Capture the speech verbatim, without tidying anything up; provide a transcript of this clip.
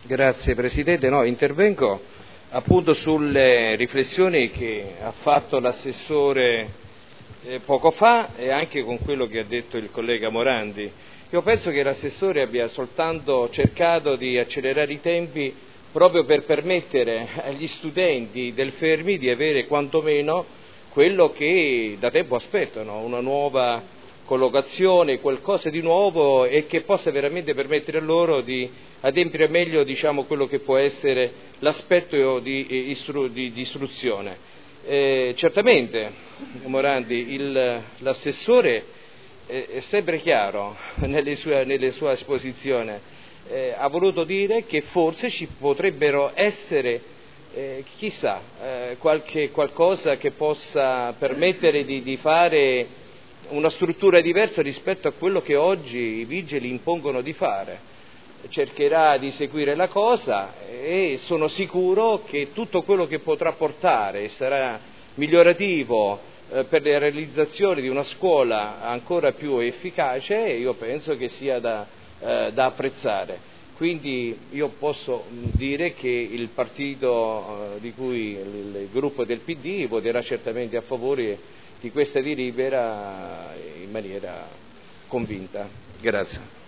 Grazie Presidente, no, intervengo appunto sulle riflessioni che ha fatto l'assessore eh, poco fa e anche con quello che ha detto il collega Morandi. Io penso che l'assessore abbia soltanto cercato di accelerare i tempi proprio per permettere agli studenti del Fermi di avere quantomeno quello che da tempo aspettano, una nuova collocazione, qualcosa di nuovo e che possa veramente permettere a loro di adempiere meglio, diciamo, quello che può essere l'aspetto di, istru, di, di istruzione. Eh, certamente, Morandi, il, l'assessore eh, è sempre chiaro nelle sue, nelle sua esposizione, eh, ha voluto dire che forse ci potrebbero essere, eh, chissà, eh, qualche, qualcosa che possa permettere di, di fare una struttura diversa rispetto a quello che oggi i vigili impongono di fare. Cercherà di seguire la cosa e sono sicuro che tutto quello che potrà portare sarà migliorativo eh, per la realizzazione di una scuola ancora più efficace, io penso che sia da, eh, da apprezzare. Quindi io posso dire che il partito eh, di cui il, il gruppo del P D voterà certamente a favore di questa delibera in maniera convinta. Grazie.